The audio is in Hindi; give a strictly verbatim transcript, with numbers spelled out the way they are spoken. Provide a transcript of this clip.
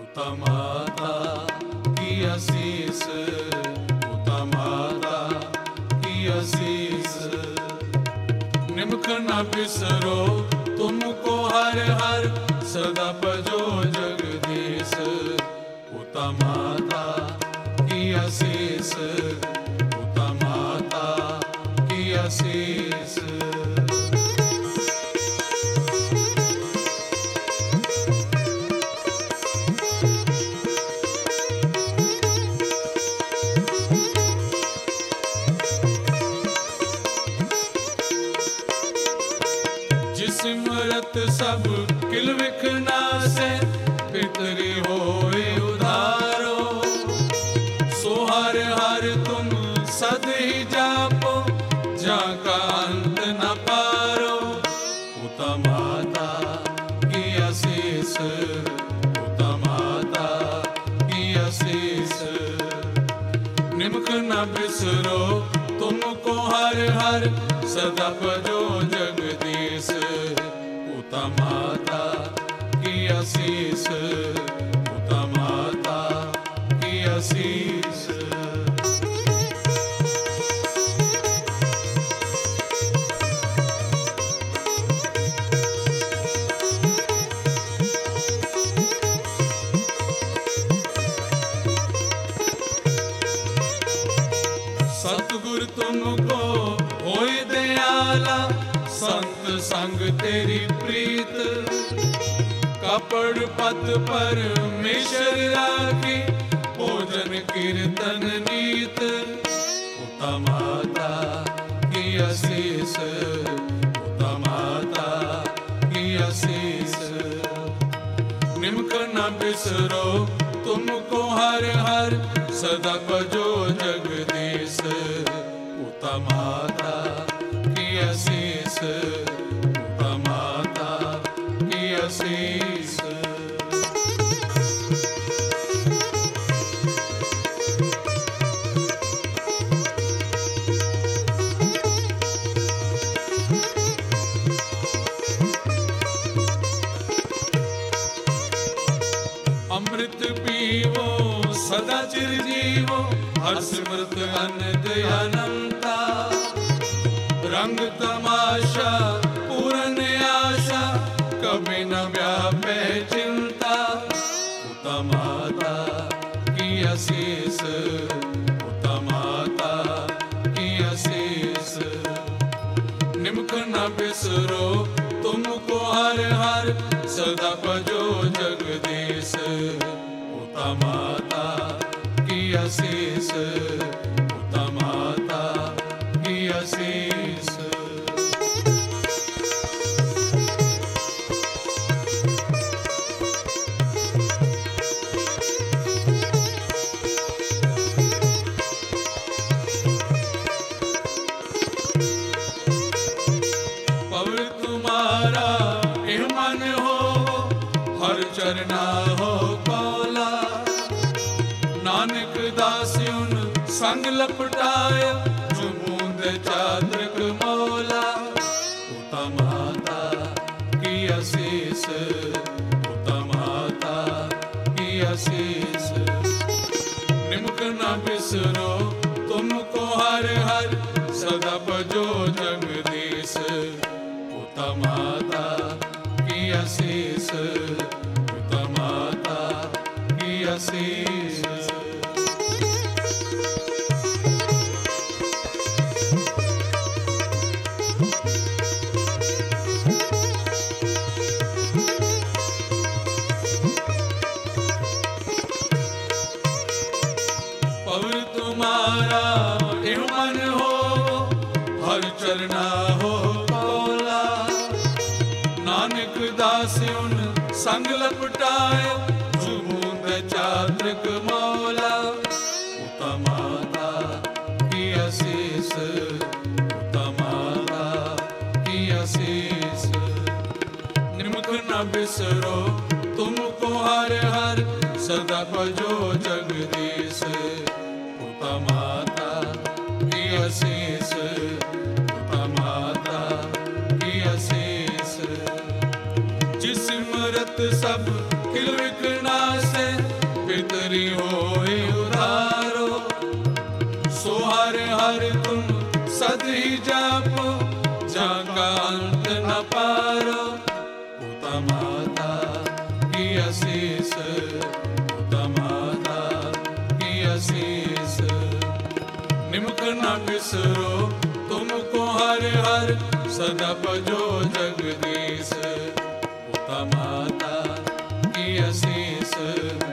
पुता माता की आशीष, पुता माता की आशीष। निमक न बिसरो तुमको हर हर, सदा भजो जगदीश। पुता माता की आशीष, पुता माता की आशीष। सिमरत सब किल विखना से, पितरी होए उधारो। सो हर हर तुम सद ही जापो, जाका अंत न पारो। पुता माता की आशीष, पुता माता की आशीष। निमक न बिसरो तुमको हर हर, सदा भजो जगदीश। पुता माता की आशीष, पुता माता की आशीष। सतगुर तुमको होए दयाला, संत संग तेरी प्रीत। कपड़ पत परमेश्वर राखी, भोजन कीर्तन नीत। पुता माता की आशीष, पुता माता की आशीष। निमक न बिसरो तुमको हर हर, सदा भजो जगदीश। पुता माता की आशीष, पुता माता की आशीष। अमृत पीवो सदा चिरजीवो, हर सिमरत अनंत अनंता। रंग तमाशा पूर्ण आशा, कभी न व्यापे चिंता। पुता माता की आशीष, पुता माता की आशीष। निमक न बिसरो तुमको हर हर, सदा भजो जगदीश। पुता माता की आशीष, पुता माता की आशीष। पवित्र तुम्हारा एह मन हो, हर चरना हो कौला। नानक दास्युन संग लपटाया, जो बूंद चादर मौला। पुता माता की आशीष, पुता माता की आशीष। निमक न बिसरो तुमको हर हर, सदा भजो जगदीश। पुता माता की आशीष, पुता माता की आशीष। पवित्र तुम्हारा एह मन हो, हर चरना हो कौला। नानक दास्युन संग लपटाए, जो बूंद चादर मौला। पुता माता की आशीष, पुता माता की आशीष। निमक न बिसरो तुमको हर हर, सदा भजो जगदीश। पुता माता की आशीष, पुता माता की आशीष। जिस सिमरत सब किल विकनासे पितरी होए उधारो। सो हर हर तुम सदी जापो, जाका अंत न पारो। पूता माता की आशीष, पूता माता की आशीष। निमक न बिसरो तुमको हर हर, सदा भजो जगदीश। पूता माता की आशीष।